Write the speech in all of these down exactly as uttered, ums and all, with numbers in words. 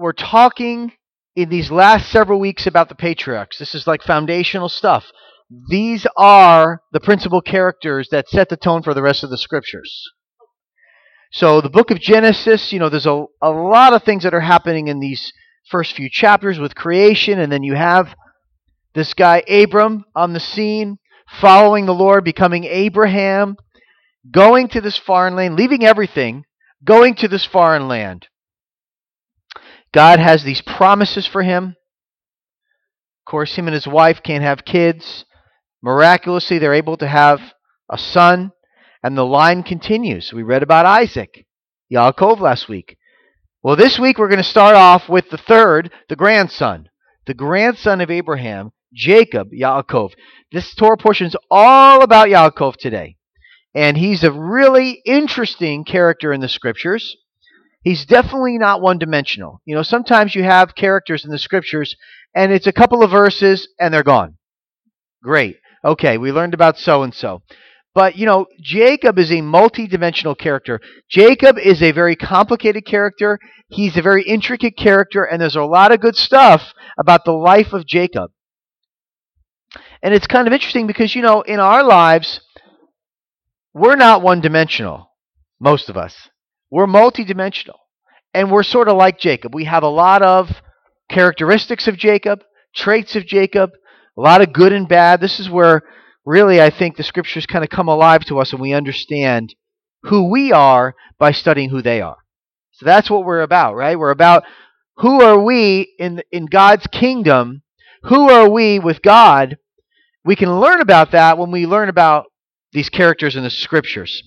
we're talking in these last several weeks about the patriarchs. This is like foundational stuff. These are the principal characters that set the tone for the rest of the scriptures. So the book of Genesis, you know, there's a, a lot of things that are happening in these first few chapters with creation, and then you have this guy Abram on the scene, following the Lord, becoming Abraham, going to this foreign land, leaving everything, going to this foreign land. God has these promises for him. Of course, him and his wife can't have kids. Miraculously, they're able to have a son, and the line continues. We read about Isaac, Yaakov last week. Well, this week we're going to start off with the third, the grandson, the grandson of Abraham, Jacob, Yaakov. This Torah portion is all about Yaakov today, and he's a really interesting character in the scriptures. He's definitely not one-dimensional. You know, sometimes you have characters in the scriptures, and it's a couple of verses, and they're gone. Great. Okay, we learned about so-and-so. But, you know, Jacob is a multi-dimensional character. Jacob is a very complicated character. He's a very intricate character, and there's a lot of good stuff about the life of Jacob. And it's kind of interesting because, you know, in our lives, we're not one-dimensional, most of us. We're multi-dimensional. And we're sort of like Jacob. We have a lot of characteristics of Jacob, traits of Jacob, a lot of good and bad. This is where really I think the scriptures kind of come alive to us and we understand who we are by studying who they are. So that's what we're about, right? We're about who are we in, in God's kingdom? Who are we with God? We can learn about that when we learn about these characters in the scriptures.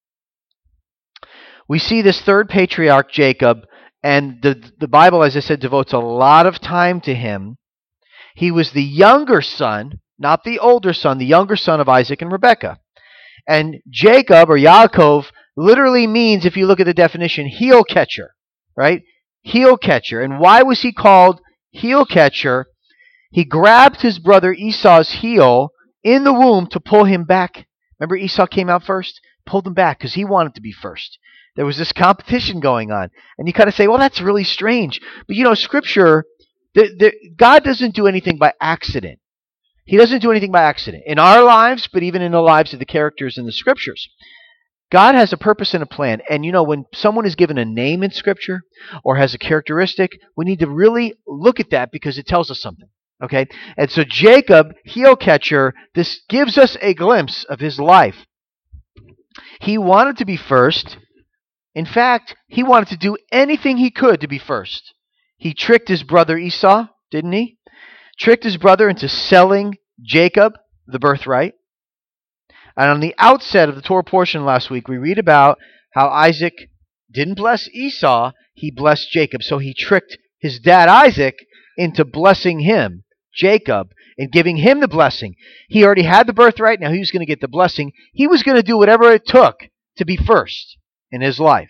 We see this third patriarch, Jacob, and the, the Bible, as I said, devotes a lot of time to him. He was the younger son, not the older son, the younger son of Isaac and Rebekah. And Jacob, or Yaakov, literally means, if you look at the definition, heel catcher, right? Heel catcher. And why was he called heel catcher? He grabbed his brother Esau's heel in the womb to pull him back. Remember Esau came out first? Pulled him back because he wanted to be first. There was this competition going on. And you kind of say, well, that's really strange. But you know, Scripture, the, the, God doesn't do anything by accident. He doesn't do anything by accident. In our lives, but even in the lives of the characters in the Scriptures. God has a purpose and a plan. And you know, when someone is given a name in Scripture or has a characteristic, we need to really look at that because it tells us something. Okay? And so Jacob, heel catcher, this gives us a glimpse of his life. He wanted to be first. In fact, he wanted to do anything he could to be first. He tricked his brother Esau, didn't he? Tricked his brother into selling Jacob the birthright. And on the outset of the Torah portion last week, we read about how Isaac didn't bless Esau, he blessed Jacob. So he tricked his dad Isaac into blessing him, Jacob, and giving him the blessing. He already had the birthright, now he was going to get the blessing. He was going to do whatever it took to be first in his life.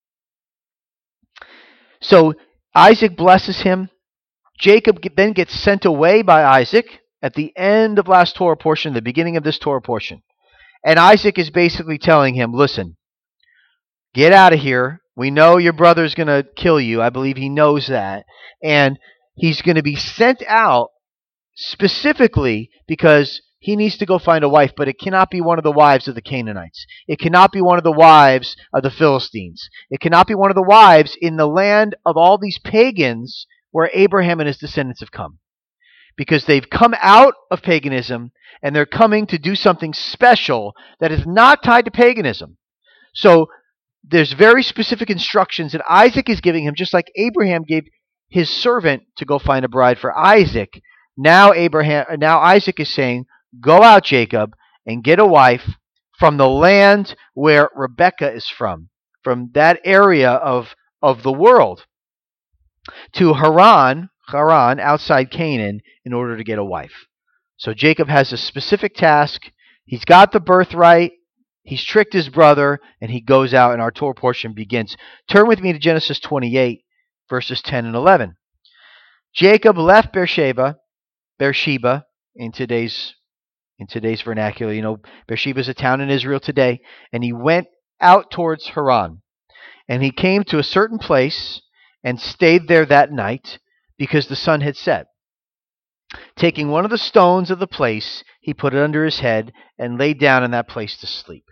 So Isaac blesses him. Jacob then gets sent away by Isaac at the end of last Torah portion, the beginning of this Torah portion. And Isaac is basically telling him, listen, get out of here. We know your brother's going to kill you. I believe he knows that. And he's going to be sent out specifically because he needs to go find a wife, but it cannot be one of the wives of the Canaanites. It cannot be one of the wives of the Philistines. It cannot be one of the wives in the land of all these pagans where Abraham and his descendants have come. Because they've come out of paganism and they're coming to do something special that is not tied to paganism. So there's very specific instructions that Isaac is giving him, just like Abraham gave his servant to go find a bride for Isaac. Now Abraham, now Isaac is saying, go out, Jacob, and get a wife from the land where Rebekah is from, from that area of, of the world, to Haran, Haran, outside Canaan, in order to get a wife. So Jacob has a specific task. He's got the birthright. He's tricked his brother, and he goes out, and our Torah portion begins. Turn with me to Genesis twenty-eight, verses ten and eleven. Jacob left Beersheba, Beersheba in today's in today's vernacular. You know, Beersheba is a town in Israel today, and he went out towards Haran. And he came to a certain place, and stayed there that night because the sun had set. Taking one of the stones of the place, he put it under his head and lay down in that place to sleep.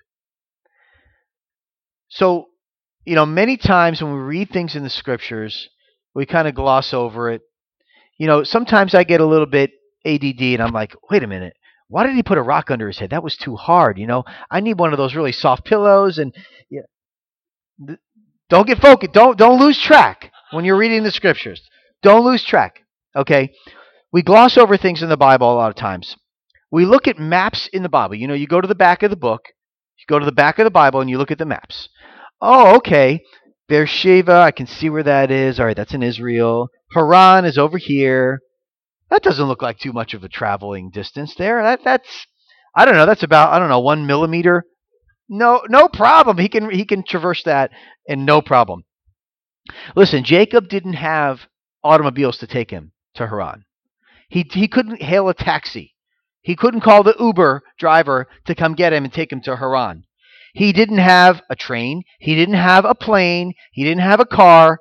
So, you know, many times when we read things in the scriptures, we kind of gloss over it. You know, sometimes I get a little bit A D D and I'm like, wait a minute, why did he put a rock under his head? That was too hard. You know, I need one of those really soft pillows. And yeah, th- don't get focused. Don't don't lose track when you're reading the scriptures. Don't lose track. Okay, we gloss over things in the Bible a lot of times. We look at maps in the Bible. You know, you go to the back of the book, you go to the back of the Bible, and you look at the maps. Oh, okay. Beersheba, I can see where that is. All right, that's in Israel. Haran is over here. That doesn't look like too much of a traveling distance there. That that's I don't know. That's about I don't know one millimeter. No, no problem. He can he can traverse that and no problem. Listen, Jacob didn't have automobiles to take him to Haran. He he couldn't hail a taxi. He couldn't call the Uber driver to come get him and take him to Haran. He didn't have a train. He didn't have a plane. He didn't have a car.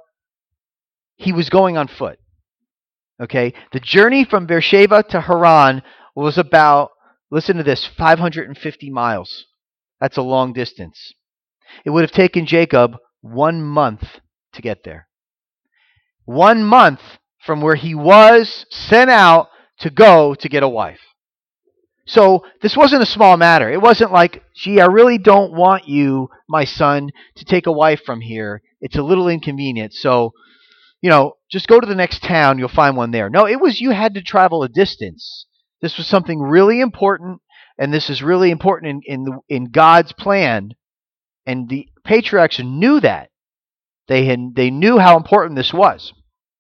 He was going on foot. Okay? The journey from Beersheba to Haran was about, listen to this, five hundred fifty miles. That's a long distance. It would have taken Jacob one month to get there. One month from where he was sent out to go to get a wife. So this wasn't a small matter. It wasn't like, gee, I really don't want you, my son, to take a wife from here. It's a little inconvenient. So, you know, just go to the next town. You'll find one there. No, it was you had to travel a distance. This was something really important, and this is really important in in, the, in God's plan. And the patriarchs knew that. They had they knew how important this was.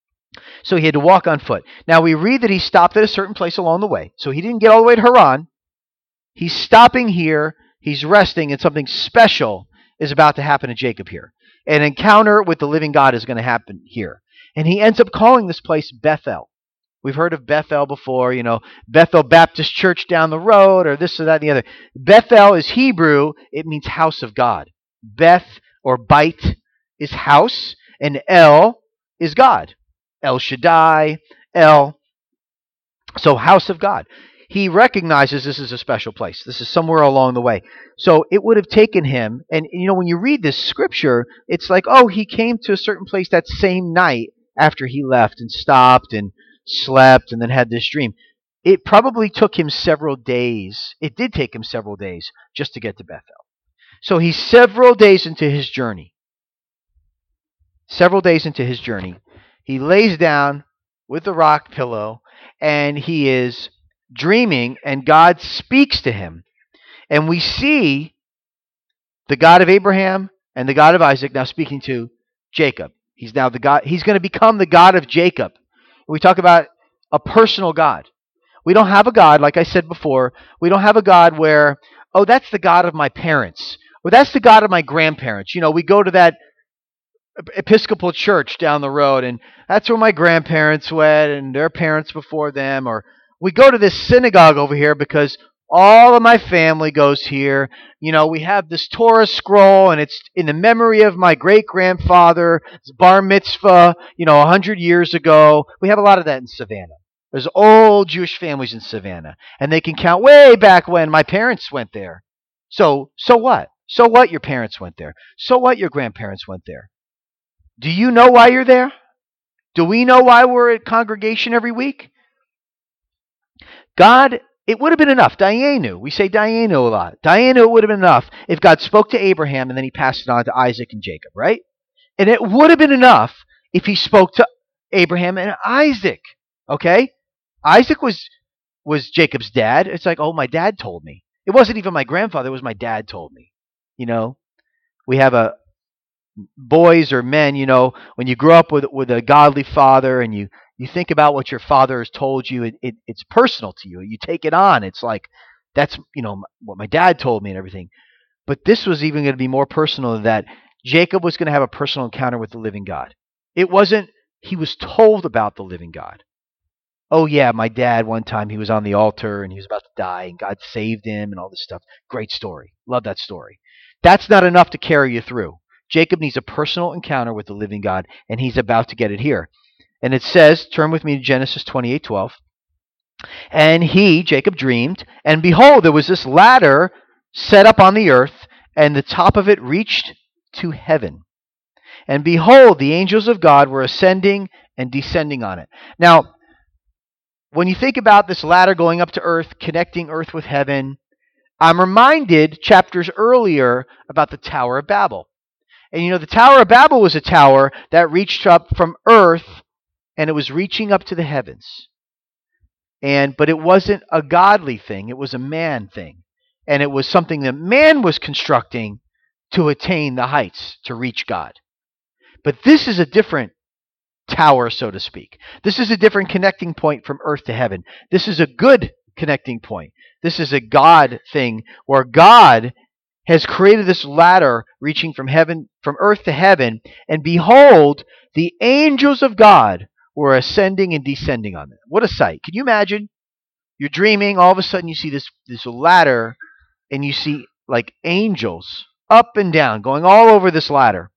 So he had to walk on foot. Now we read that he stopped at a certain place along the way. So he didn't get all the way to Haran. He's stopping here. He's resting, and something special is about to happen to Jacob here. An encounter with the living God is going to happen here. And he ends up calling this place Bethel. We've heard of Bethel before, you know, Bethel Baptist Church down the road, or this or that and the other. Bethel is Hebrew. It means house of God. Beth or Beit is house, and El is God. El Shaddai, El. So house of God. He recognizes this is a special place. This is somewhere along the way. So it would have taken him, and you know, when you read this scripture, it's like, oh, he came to a certain place that same night after he left and stopped and slept and then had this dream. It probably took him several days. It did take him several days just to get to Bethel. So he's several days into his journey. Several days into his journey. He lays down with the rock pillow, and he is dreaming, and God speaks to him. And we see the God of Abraham and the God of Isaac now speaking to Jacob. He's now the God. He's going to become the God of Jacob. We talk about a personal God. We don't have a God, like I said before, we don't have a God where, oh, that's the God of my parents, or that's the God of my grandparents. You know, we go to that Episcopal church down the road, and that's where my grandparents went and their parents before them. Or we go to this synagogue over here because all of my family goes here. You know, we have this Torah scroll, and it's in the memory of my great-grandfather's bar mitzvah, you know, a hundred years ago. We have a lot of that in Savannah. There's old Jewish families in Savannah, and they can count way back when my parents went there. So, so what? So what your parents went there? So what your grandparents went there? Do you know why you're there? Do we know why we're at congregation every week? God, it would have been enough. Dayenu. We say Dayenu a lot. Dayenu would have been enough if God spoke to Abraham and then he passed it on to Isaac and Jacob, right? And it would have been enough if he spoke to Abraham and Isaac, okay? Isaac was was Jacob's dad. It's like, oh, my dad told me. It wasn't even my grandfather. It was my dad told me. You know, we have a boys or men, you know, when you grow up with with a godly father and you, you think about what your father has told you, it, it it's personal to you. You take it on. It's like, that's, you know, what my dad told me and everything. But this was even going to be more personal than that. Jacob was going to have a personal encounter with the living God. It wasn't, he was told about the living God. Oh yeah, my dad, one time he was on the altar and he was about to die and God saved him and all this stuff. Great story. Love that story. That's not enough to carry you through. Jacob needs a personal encounter with the living God, and he's about to get it here. And it says, turn with me to Genesis twenty-eight twelve. And he, Jacob, dreamed, and behold, there was this ladder set up on the earth, and the top of it reached to heaven. And behold, the angels of God were ascending and descending on it. Now, when you think about this ladder going up to earth, connecting earth with heaven, I'm reminded chapters earlier about the Tower of Babel. And you know, the Tower of Babel was a tower that reached up from earth, and it was reaching up to the heavens. And but it wasn't a godly thing, it was a man thing. And it was something that man was constructing to attain the heights, to reach God. But this is a different tower, so to speak. This is a different connecting point from earth to heaven. This is a good connecting point. This is a God thing where God has created this ladder reaching from heaven, from earth to heaven, and behold, the angels of God were ascending and descending on it. What a sight. Can you imagine? You're dreaming, all of a sudden you see this, this ladder, and you see like angels up and down, going all over this ladder.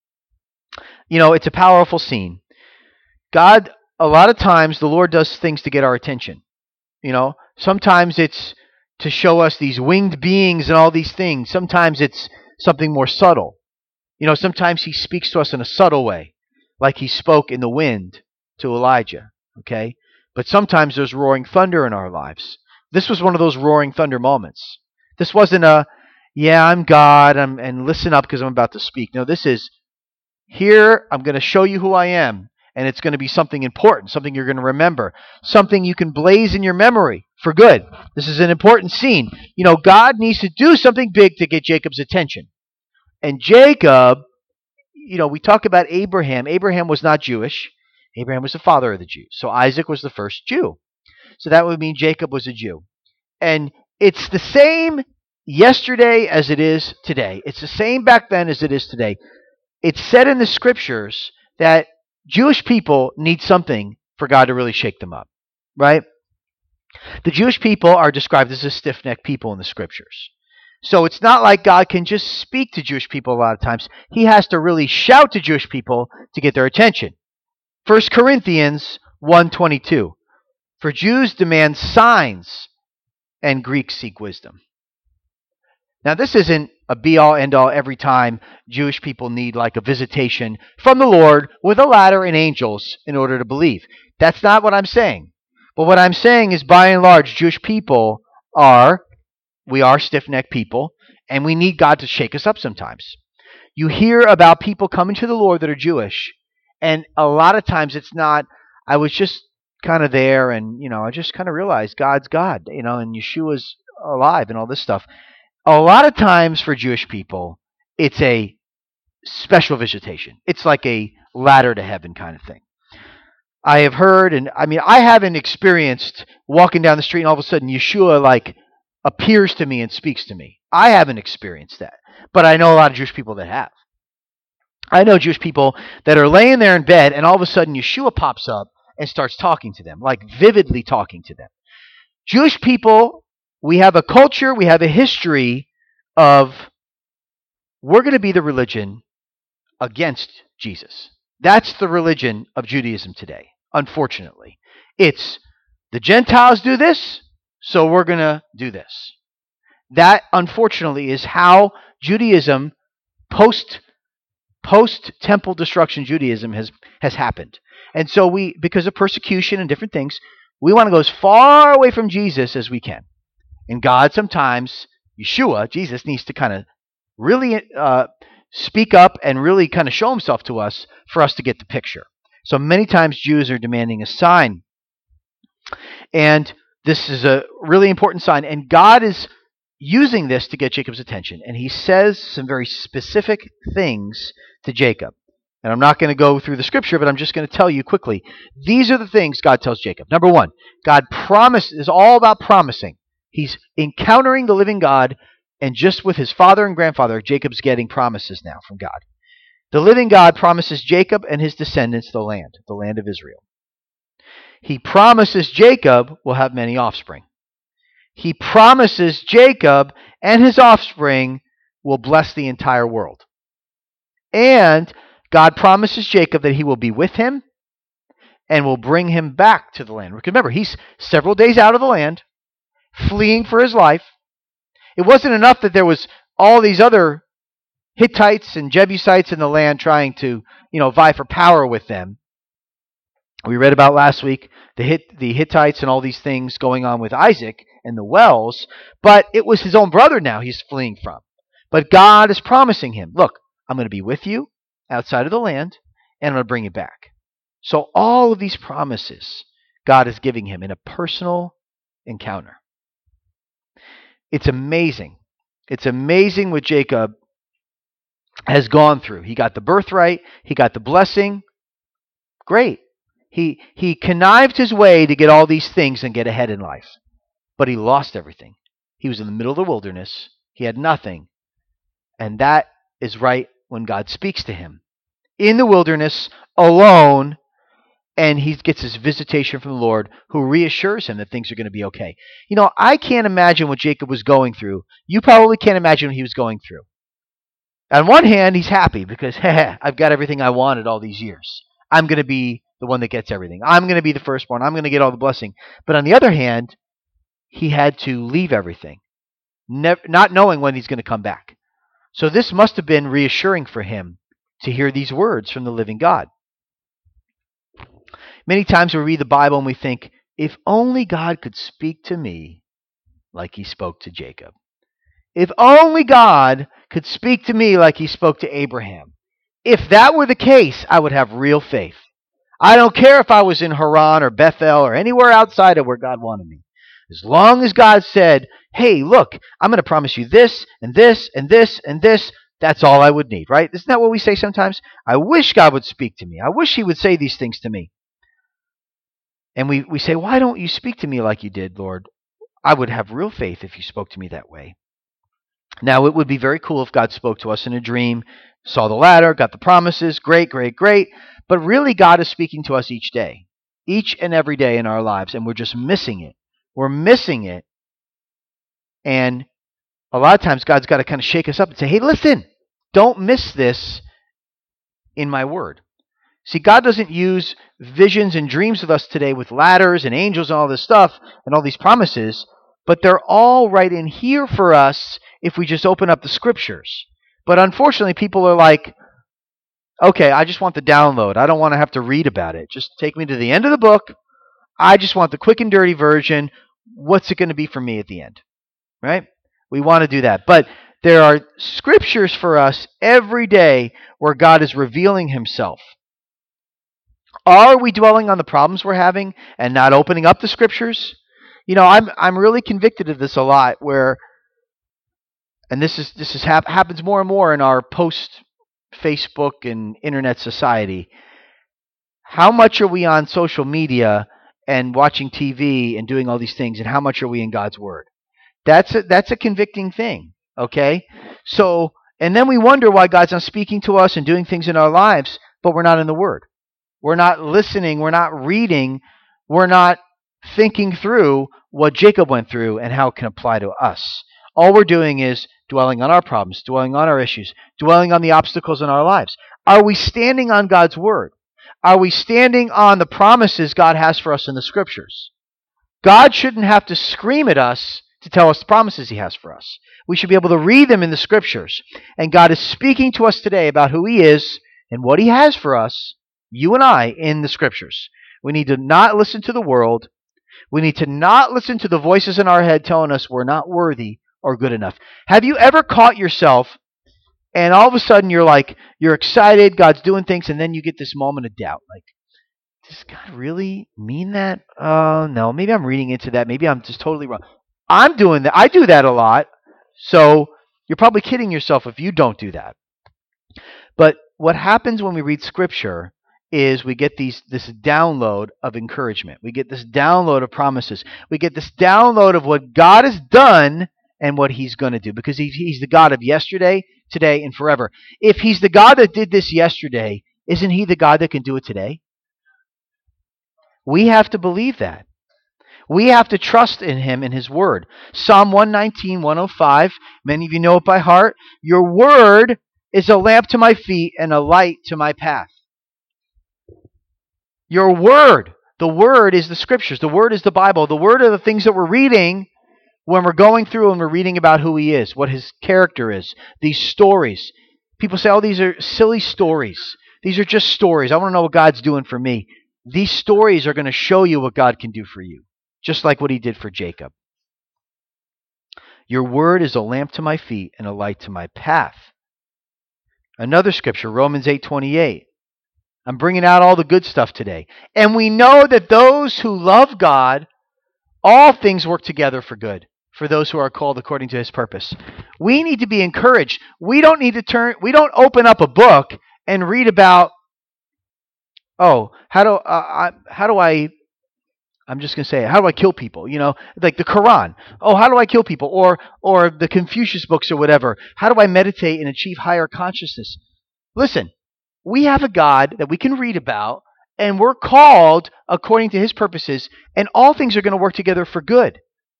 You know, it's a powerful scene. God, a lot of times, the Lord does things to get our attention. You know, sometimes it's to show us these winged beings and all these things. Sometimes it's something more subtle. You know, sometimes he speaks to us in a subtle way, like he spoke in the wind to Elijah, okay? But sometimes there's roaring thunder in our lives. This was one of those roaring thunder moments. This wasn't a, yeah, I'm God, I'm, and listen up because I'm about to speak. No, this is, here, I'm going to show you who I am. And it's going to be something important, something you're going to remember, something you can blaze in your memory for good. This is an important scene. You know, God needs to do something big to get Jacob's attention. And Jacob, you know, we talk about Abraham. Abraham was not Jewish. Abraham was the father of the Jews. So Isaac was the first Jew. So that would mean Jacob was a Jew. And it's the same yesterday as it is today. It's the same back then as it is today. It's said in the scriptures that Jewish people need something for God to really shake them up, right? The Jewish people are described as a stiff-necked people in the scriptures. So it's not like God can just speak to Jewish people a lot of times. He has to really shout to Jewish people to get their attention. First Corinthians one twenty-two. For Jews demand signs, and Greeks seek wisdom. Now, this isn't a be-all, end-all every time Jewish people need like a visitation from the Lord with a ladder and angels in order to believe. That's not what I'm saying. But what I'm saying is, by and large, Jewish people are, we are stiff-necked people, and we need God to shake us up sometimes. You hear about people coming to the Lord that are Jewish, and a lot of times it's not, I was just kind of there, and, you know, I just kind of realized God's God, you know, and Yeshua's alive and all this stuff. A lot of times for Jewish people, it's a special visitation. It's like a ladder to heaven kind of thing. I have heard, and I mean, I haven't experienced walking down the street and all of a sudden Yeshua like appears to me and speaks to me. I haven't experienced that, but I know a lot of Jewish people that have. I know Jewish people that are laying there in bed and all of a sudden Yeshua pops up and starts talking to them, like vividly talking to them. Jewish people, we have a culture, we have a history of we're going to be the religion against Jesus. That's the religion of Judaism today, unfortunately. It's the Gentiles do this, so we're going to do this. That, unfortunately, is how Judaism, post, post-temple destruction Judaism has, has happened. And so we, because of persecution and different things, we want to go as far away from Jesus as we can. And God sometimes, Yeshua, Jesus, needs to kind of really uh, speak up and really kind of show himself to us for us to get the picture. So many times Jews are demanding a sign. And this is a really important sign. And God is using this to get Jacob's attention. And he says some very specific things to Jacob. And I'm not going to go through the scripture, but I'm just going to tell you quickly. These are the things God tells Jacob. Number one, God promises, is all about promising. He's encountering the living God, and just with his father and grandfather, Jacob's getting promises now from God. The living God promises Jacob and his descendants the land, the land of Israel. He promises Jacob will have many offspring. He promises Jacob and his offspring will bless the entire world. And God promises Jacob that he will be with him and will bring him back to the land. Remember, he's several days out of the land, fleeing for his life. It wasn't enough that there was all these other Hittites and Jebusites in the land trying to, you know, vie for power with them. We read about last week the Hit, the Hittites and all these things going on with Isaac and the wells, but it was his own brother now he's fleeing from. But God is promising him, look, I'm going to be with you outside of the land, and I'm going to bring you back. So all of these promises God is giving him in a personal encounter. It's amazing. It's amazing what Jacob has gone through. He got the birthright. He got the blessing. Great. He, he connived his way to get all these things and get ahead in life. But he lost everything. He was in the middle of the wilderness. He had nothing. And that is right when God speaks to him. In the wilderness, alone, and he gets his visitation from the Lord, who reassures him that things are going to be okay. You know, I can't imagine what Jacob was going through. You probably can't imagine what he was going through. On one hand, he's happy because, hey, I've got everything I wanted all these years. I'm going to be the one that gets everything. I'm going to be the firstborn. I'm going to get all the blessing. But on the other hand, he had to leave everything, never, not knowing when he's going to come back. So this must have been reassuring for him to hear these words from the living God. Many times we read the Bible and we think, if only God could speak to me like he spoke to Jacob. If only God could speak to me like he spoke to Abraham. If that were the case, I would have real faith. I don't care if I was in Haran or Bethel or anywhere outside of where God wanted me. As long as God said, hey, look, I'm going to promise you this and this and this and this, that's all I would need, right? Isn't that what we say sometimes? I wish God would speak to me. I wish he would say these things to me. And we, we say, why don't you speak to me like you did, Lord? I would have real faith if you spoke to me that way. Now, it would be very cool if God spoke to us in a dream, saw the ladder, got the promises, great, great, great. But really, God is speaking to us each day, each and every day in our lives, and we're just missing it. We're missing it. And a lot of times, God's got to kind of shake us up and say, hey, listen, don't miss this in my word. See, God doesn't use visions and dreams with us today with ladders and angels and all this stuff and all these promises, but they're all right in here for us if we just open up the scriptures. But unfortunately, people are like, okay, I just want the download. I don't want to have to read about it. Just take me to the end of the book. I just want the quick and dirty version. What's it going to be for me at the end? Right? We want to do that. But there are scriptures for us every day where God is revealing himself. Are we dwelling on the problems we're having and not opening up the scriptures? You know, I'm I'm really convicted of this a lot where, and this is this is hap- happens more and more in our post-Facebook and internet society. How much are we on social media and watching T V and doing all these things, and how much are we in God's Word? That's a, that's a convicting thing, okay? So, and then we wonder why God's not speaking to us and doing things in our lives, but we're not in the Word. We're not listening, we're not reading, we're not thinking through what Jacob went through and how it can apply to us. All we're doing is dwelling on our problems, dwelling on our issues, dwelling on the obstacles in our lives. Are we standing on God's Word? Are we standing on the promises God has for us in the Scriptures? God shouldn't have to scream at us to tell us the promises he has for us. We should be able to read them in the Scriptures. And God is speaking to us today about who he is and what he has for us, you and I, in the Scriptures. We need to not listen to the world. We need to not listen to the voices in our head telling us we're not worthy or good enough. Have you ever caught yourself and all of a sudden you're like, you're excited, God's doing things, and then you get this moment of doubt. Like, does God really mean that? Oh, uh, no, maybe I'm reading into that. Maybe I'm just totally wrong. I'm doing that. I do that a lot. So you're probably kidding yourself if you don't do that. But what happens when we read Scripture is we get these this download of encouragement. We get this download of promises. We get this download of what God has done and what he's going to do, because he, he's the God of yesterday, today, and forever. If he's the God that did this yesterday, isn't he the God that can do it today? We have to believe that. We have to trust in him and his word. Psalm one nineteen, one oh five, many of you know it by heart. Your word is a lamp to my feet and a light to my path. Your word, the word is the scriptures. The word is the Bible. The word are the things that we're reading when we're going through and we're reading about who he is, what his character is, these stories. People say, oh, these are silly stories. These are just stories. I want to know what God's doing for me. These stories are going to show you what God can do for you, just like what he did for Jacob. Your word is a lamp to my feet and a light to my path. Another scripture, Romans eight twenty-eight. I'm bringing out all the good stuff today. And we know that those who love God, all things work together for good, for those who are called according to his purpose. We need to be encouraged. We don't need to turn, we don't open up a book and read about, oh, how do, uh, I, how do I, I'm just going to say, how do I kill people? You know, like the Quran. Oh, how do I kill people? Or, or the Confucius books or whatever. How do I meditate and achieve higher consciousness? Listen, we have a God that we can read about, and we're called according to his purposes, and all things are going to work together for good.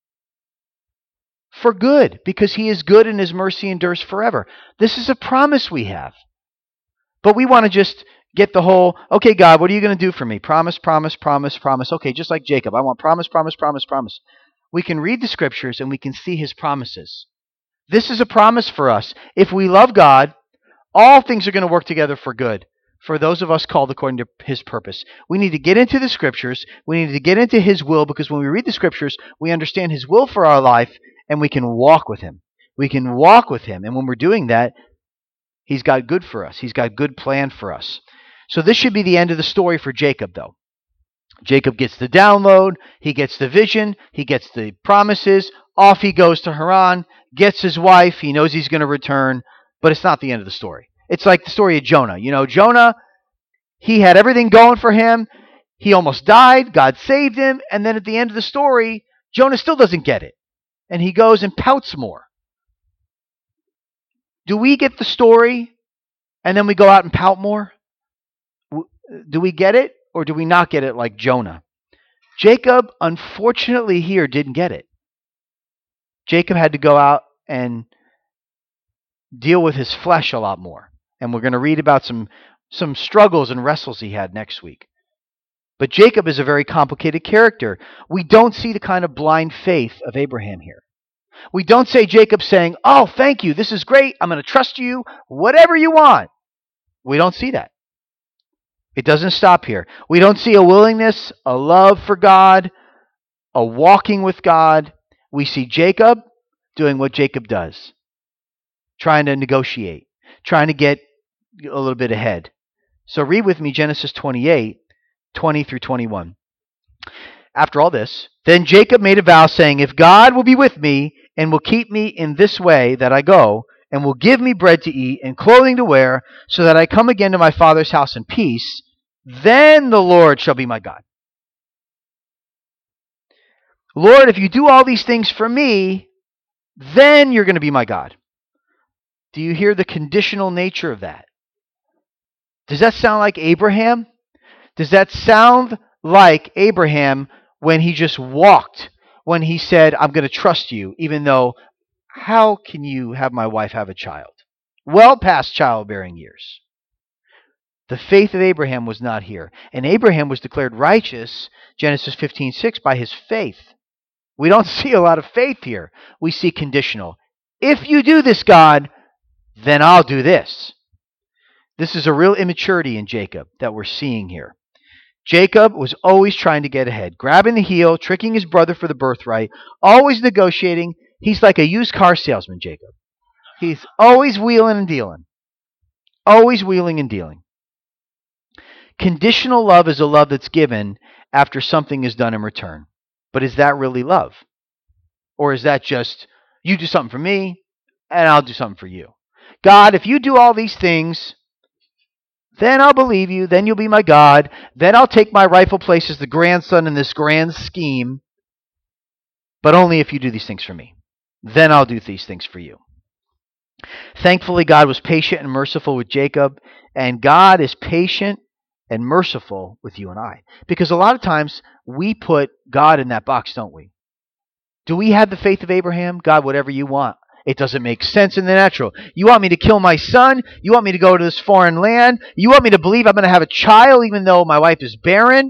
For good, because he is good and his mercy endures forever. This is a promise we have. But we want to just get the whole, okay, God, what are you going to do for me? Promise, promise, promise, promise. Okay, just like Jacob. I want promise, promise, promise, promise. We can read the scriptures and we can see his promises. This is a promise for us. If we love God, all things are going to work together for good, for those of us called according to his purpose. We need to get into the scriptures. We need to get into his will, because when we read the scriptures, we understand his will for our life, and we can walk with him. We can walk with him. And when we're doing that, he's got good for us. He's got good plan for us. So this should be the end of the story for Jacob, though. Jacob gets the download. He gets the vision. He gets the promises. Off he goes to Haran, gets his wife. He knows he's going to return, but it's not the end of the story. It's like the story of Jonah. You know, Jonah, he had everything going for him. He almost died. God saved him. And then at the end of the story, Jonah still doesn't get it. And he goes and pouts more. Do we get the story and then we go out and pout more? Do we get it, or do we not get it like Jonah? Jacob, unfortunately, here didn't get it. Jacob had to go out and deal with his flesh a lot more. And we're going to read about some, some struggles and wrestles he had next week. But Jacob is a very complicated character. We don't see the kind of blind faith of Abraham here. We don't say Jacob saying, oh, thank you, this is great, I'm going to trust you, whatever you want. We don't see that. It doesn't stop here. We don't see a willingness, a love for God, a walking with God. We see Jacob doing what Jacob does, trying to negotiate, trying to get a little bit ahead. So read with me Genesis twenty-eight, twenty through twenty-one. After all this, then Jacob made a vow, saying, if God will be with me and will keep me in this way that I go, and will give me bread to eat and clothing to wear, so that I come again to my father's house in peace, then the Lord shall be my God. Lord, if you do all these things for me, then you're going to be my God. Do you hear the conditional nature of that? Does that sound like Abraham? Does that sound like Abraham when he just walked, when he said, I'm going to trust you, even though, how can you have my wife have a child? Well past childbearing years. The faith of Abraham was not here. And Abraham was declared righteous, Genesis fifteen six, by his faith. We don't see a lot of faith here. We see conditional. If you do this, God, then I'll do this. This is a real immaturity in Jacob that we're seeing here. Jacob was always trying to get ahead, grabbing the heel, tricking his brother for the birthright, always negotiating. He's like a used car salesman, Jacob. He's always wheeling and dealing. Always wheeling and dealing. Conditional love is a love that's given after something is done in return. But is that really love? Or is that just, you do something for me, and I'll do something for you? God, if you do all these things, then I'll believe you, then you'll be my God, then I'll take my rightful place as the grandson in this grand scheme, but only if you do these things for me. Then I'll do these things for you. Thankfully, God was patient and merciful with Jacob, and God is patient and merciful with you and I. Because a lot of times, we put God in that box, don't we? Do we have the faith of Abraham? God, whatever you want. It doesn't make sense in the natural. You want me to kill my son? You want me to go to this foreign land? You want me to believe I'm going to have a child even though my wife is barren?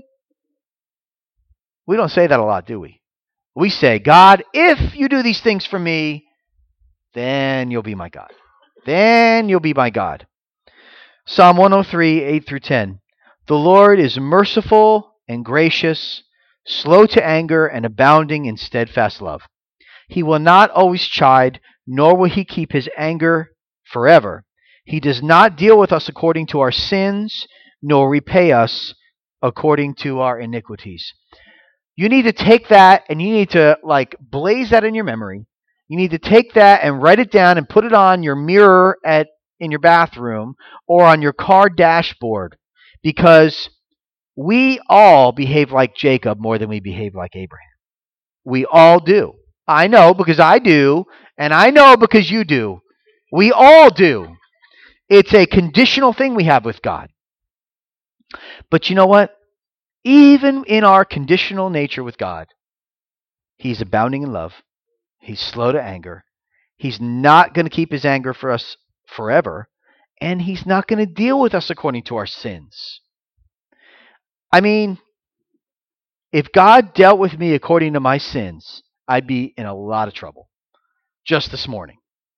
We don't say that a lot, do we? We say, God, if you do these things for me, then you'll be my God. Then you'll be my God. Psalm one oh three, eight through ten. The Lord is merciful and gracious, slow to anger and abounding in steadfast love. He will not always chide, nor will he keep his anger forever. He does not deal with us according to our sins, nor repay us according to our iniquities. You need to take that and you need to like blaze that in your memory. You need to take that and write it down and put it on your mirror at in your bathroom or on your car dashboard, because we all behave like Jacob more than we behave like Abraham. We all do. I know because I do, and I know because you do. We all do. It's a conditional thing we have with God. But you know what? Even in our conditional nature with God, He's abounding in love. He's slow to anger. He's not going to keep His anger for us forever, and He's not going to deal with us according to our sins. I mean, if God dealt with me according to my sins, I'd be in a lot of trouble just this morning.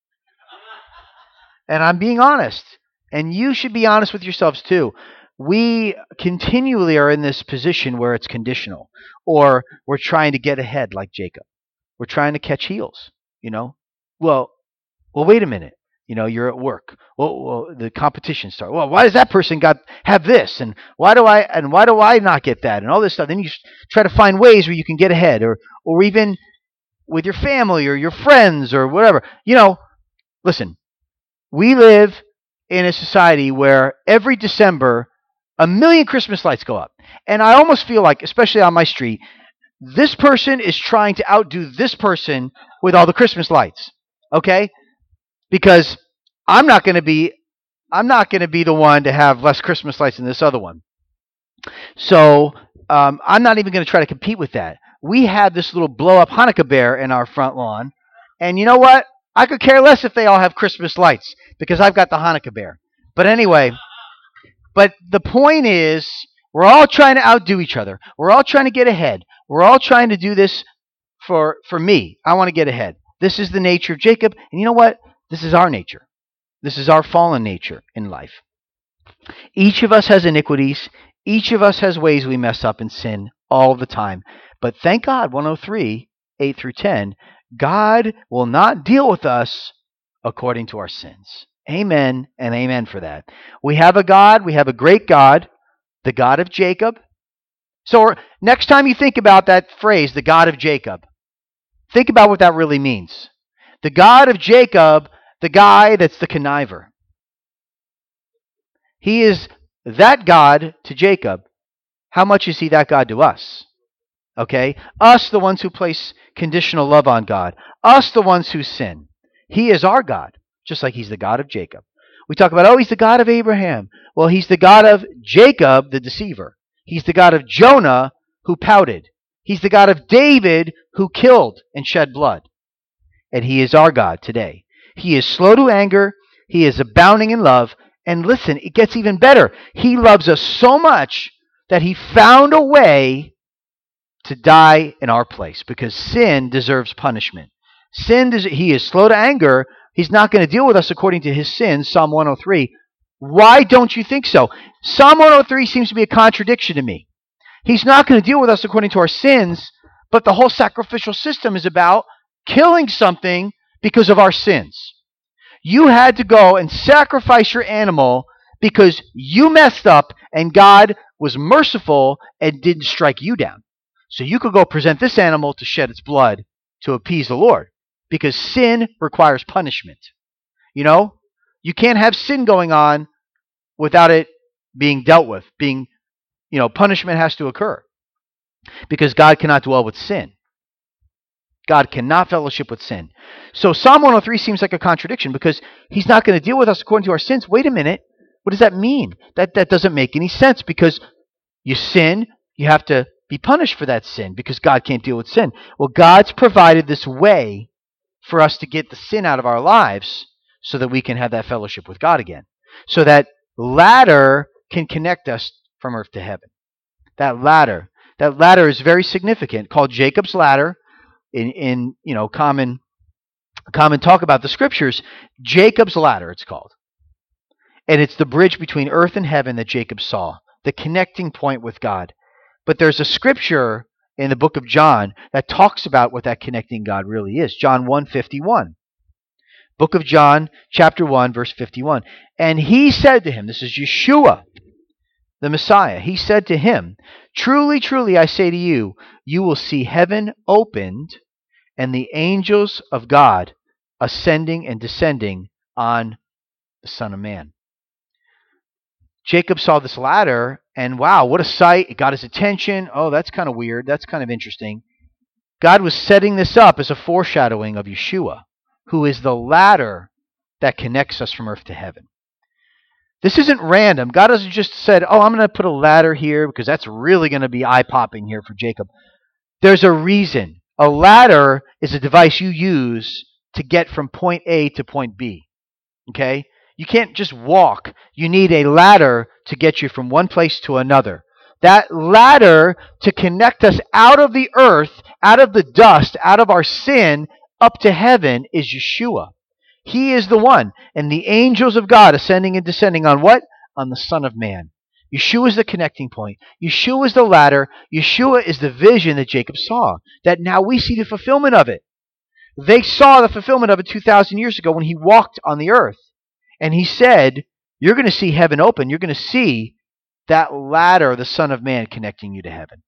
And I'm being honest. And you should be honest with yourselves too. We continually are in this position where it's conditional, or we're trying to get ahead like Jacob. We're trying to catch heels, you know. Well, well, wait a minute. You know, you're at work. Well, well the competition starts. Well, why does that person got have this, and why do I and why do I not get that, and all this stuff. Then you try to find ways where you can get ahead, or or even with your family or your friends or whatever. You know, listen. We live in a society where every December a million Christmas lights go up. And I almost feel like, especially on my street, this person is trying to outdo this person with all the Christmas lights. Okay? Because I'm not going to be I'm not going to be the one to have less Christmas lights than this other one. So um, I'm not even going to try to compete with that. We have this little blow-up Hanukkah bear in our front lawn. And you know what? I could care less if they all have Christmas lights because I've got the Hanukkah bear. But anyway, but the point is, we're all trying to outdo each other. We're all trying to get ahead. We're all trying to do this for, for me. I want to get ahead. This is the nature of Jacob. And you know what? This is our nature. This is our fallen nature in life. Each of us has iniquities. Each of us has ways we mess up and sin all the time. But thank God, one oh three, eight through ten, God will not deal with us according to our sins. Amen and amen for that. We have a God, we have a great God, the God of Jacob. So next time you think about that phrase, the God of Jacob, think about what that really means. The God of Jacob, the guy that's the conniver. He is that God to Jacob. How much is he that God to us? Okay? Us, the ones who place conditional love on God. Us, the ones who sin. He is our God, just like he's the God of Jacob. We talk about, oh, he's the God of Abraham. Well, he's the God of Jacob, the deceiver. He's the God of Jonah, who pouted. He's the God of David, who killed and shed blood. And he is our God today. He is slow to anger. He is abounding in love. And listen, it gets even better. He loves us so much that he found a way to die in our place, because sin deserves punishment. Sin, des- he is slow to anger. He's not going to deal with us according to his sins, Psalm one oh three. Why don't you think so? Psalm one oh three seems to be a contradiction to me. He's not going to deal with us according to our sins, but the whole sacrificial system is about killing something because of our sins. You had to go and sacrifice your animal because you messed up, and God was merciful and didn't strike you down. So you could go present this animal to shed its blood to appease the Lord, because sin requires punishment. You know, you can't have sin going on without it being dealt with. Being, you know, punishment has to occur, because God cannot dwell with sin. God cannot fellowship with sin. So Psalm one oh three seems like a contradiction, because he's not going to deal with us according to our sins. Wait a minute. What does that mean? That that doesn't make any sense, because you sin, you have to be punished for that sin, because God can't deal with sin. Well, God's provided this way for us to get the sin out of our lives so that we can have that fellowship with God again. So that ladder can connect us from earth to heaven. That ladder. That ladder is very significant, called Jacob's ladder in, in you know common common talk about the scriptures. Jacob's ladder, it's called. And it's the bridge between earth and heaven that Jacob saw, the connecting point with God. But there's a scripture in the book of John that talks about what that connecting God really is. John one fifty-one. Book of John, chapter one, verse fifty-one. And he said to him, this is Yeshua, the Messiah. He said to him, truly, truly, I say to you, you will see heaven opened and the angels of God ascending and descending on the Son of Man. Jacob saw this ladder, and wow, what a sight. It got his attention. Oh, that's kind of weird. That's kind of interesting. God was setting this up as a foreshadowing of Yeshua, who is the ladder that connects us from earth to heaven. This isn't random. God hasn't just said, oh, I'm going to put a ladder here because that's really going to be eye-popping here for Jacob. There's a reason. A ladder is a device you use to get from point A to point B. Okay? You can't just walk. You need a ladder to get you from one place to another. That ladder to connect us out of the earth, out of the dust, out of our sin, up to heaven is Yeshua. He is the one. And the angels of God ascending and descending on what? On the Son of Man. Yeshua is the connecting point. Yeshua is the ladder. Yeshua is the vision that Jacob saw, that now we see the fulfillment of it. They saw the fulfillment of it two thousand years ago when he walked on the earth. And he said, you're going to see heaven open. You're going to see that ladder, the Son of Man, connecting you to heaven.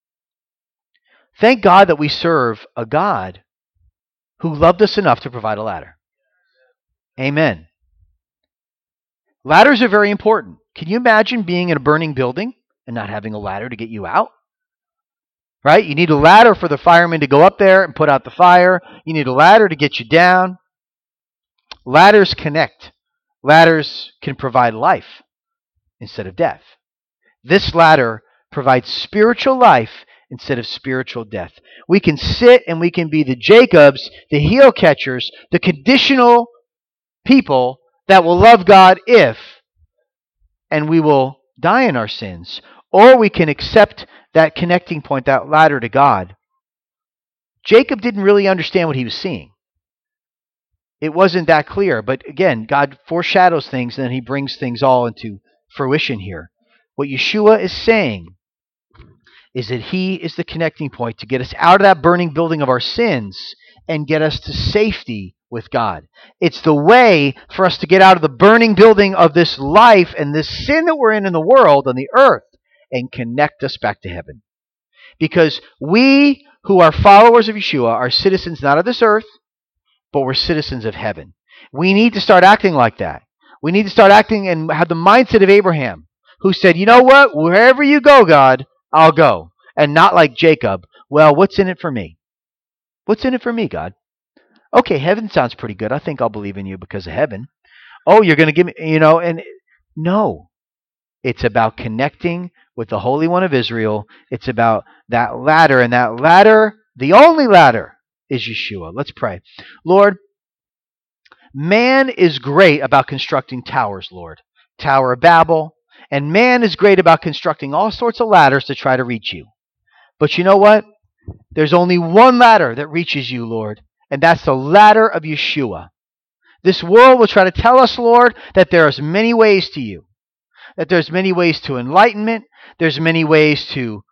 Thank God that we serve a God who loved us enough to provide a ladder. Amen. Ladders are very important. Can you imagine being in a burning building and not having a ladder to get you out? Right? You need a ladder for the firemen to go up there and put out the fire. You need a ladder to get you down. Ladders connect. Ladders can provide life instead of death. This ladder provides spiritual life instead of spiritual death. We can sit and we can be the Jacobs, the heel catchers, the conditional people that will love God if, and we will die in our sins. Or we can accept that connecting point, that ladder to God. Jacob didn't really understand what he was seeing. It wasn't that clear, but again, God foreshadows things and then he brings things all into fruition here. What Yeshua is saying is that he is the connecting point to get us out of that burning building of our sins and get us to safety with God. It's the way for us to get out of the burning building of this life and this sin that we're in in the world, on the earth, and connect us back to heaven. Because we who are followers of Yeshua are citizens not of this earth, but we're citizens of heaven. We need to start acting like that. We need to start acting and have the mindset of Abraham, who said, you know what? Wherever you go, God, I'll go. And not like Jacob. Well, what's in it for me? What's in it for me, God? Okay, heaven sounds pretty good. I think I'll believe in you because of heaven. Oh, you're going to give me, you know, and no. It's about connecting with the Holy One of Israel. It's about that ladder, and that ladder, the only ladder, is Yeshua. Let's pray. Lord, man is great about constructing towers, Lord. Tower of Babel. And man is great about constructing all sorts of ladders to try to reach you. But you know what? There's only one ladder that reaches you, Lord. And that's the ladder of Yeshua. This world will try to tell us, Lord, that there's many ways to you. That there's many ways to enlightenment. There's many ways to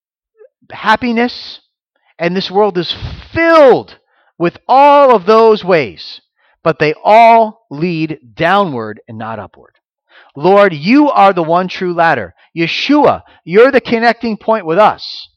happiness. And this world is filled with all of those ways, but they all lead downward and not upward. Lord, you are the one true ladder. Yeshua, you're the connecting point with us.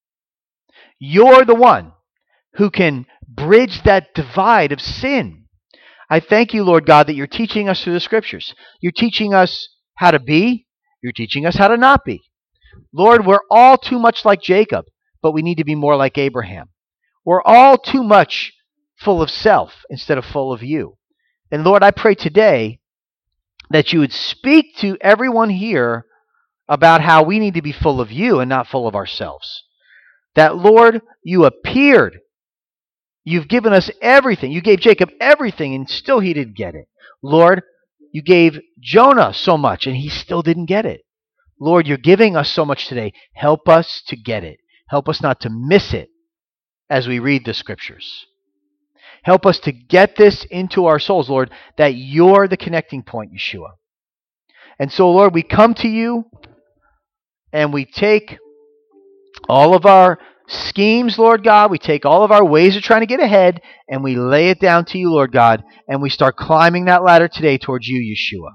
You're the one who can bridge that divide of sin. I thank you, Lord God, that you're teaching us through the scriptures. You're teaching us how to be. You're teaching us how to not be. Lord, we're all too much like Jacob, but we need to be more like Abraham. We're all too much full of self instead of full of you. And Lord, I pray today that you would speak to everyone here about how we need to be full of you and not full of ourselves. That, Lord, you appeared You've given us everything. You gave Jacob everything, and still he didn't get it. Lord, you gave Jonah so much, and he still didn't get it. Lord, you're giving us so much today. Help us to get it. Help us not to miss it as we read the Scriptures. Help us to get this into our souls, Lord, that you're the connecting point, Yeshua. And so, Lord, we come to you and we take all of our schemes, Lord God. We take all of our ways of trying to get ahead and we lay it down to you, Lord God, and we start climbing that ladder today towards you, Yeshua.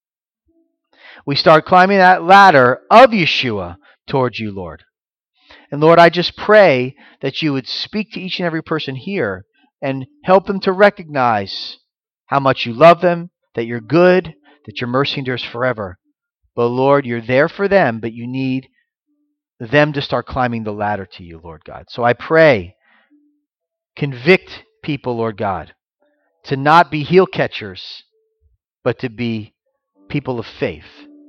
We start climbing that ladder of Yeshua towards you, Lord. And Lord, I just pray that you would speak to each and every person here and help them to recognize how much you love them, that you're good, that your mercy endures forever. But Lord, you're there for them, but you need them to start climbing the ladder to you, Lord God. So I pray, convict people, Lord God, to not be heel catchers, but to be people of faith.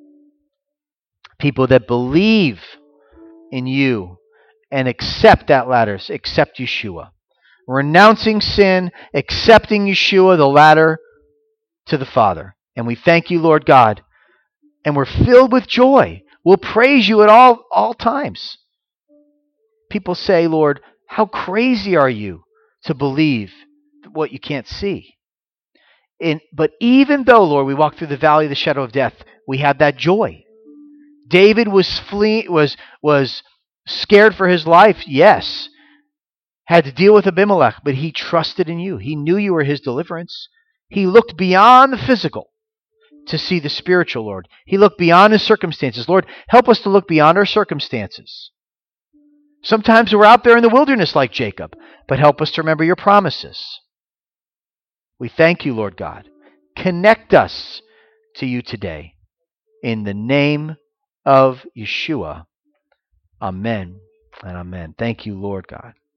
People that believe in you and accept that ladder, accept Yeshua. Renouncing sin, accepting Yeshua, the ladder to the Father. And we thank you, Lord God, and we're filled with joy. We'll praise you at all, all times. People say, Lord, how crazy are you to believe what you can't see? And, but even though, Lord, we walk through the valley of the shadow of death, we have that joy. David was flee, was was scared for his life, yes. Had to deal with Abimelech, but he trusted in you. He knew you were his deliverance. He looked beyond the physical to see the spiritual, Lord. He looked beyond his circumstances. Lord, help us to look beyond our circumstances. Sometimes we're out there in the wilderness like Jacob, but help us to remember your promises. We thank you, Lord God. Connect us to you today. In the name of Yeshua. Amen and amen. Thank you, Lord God.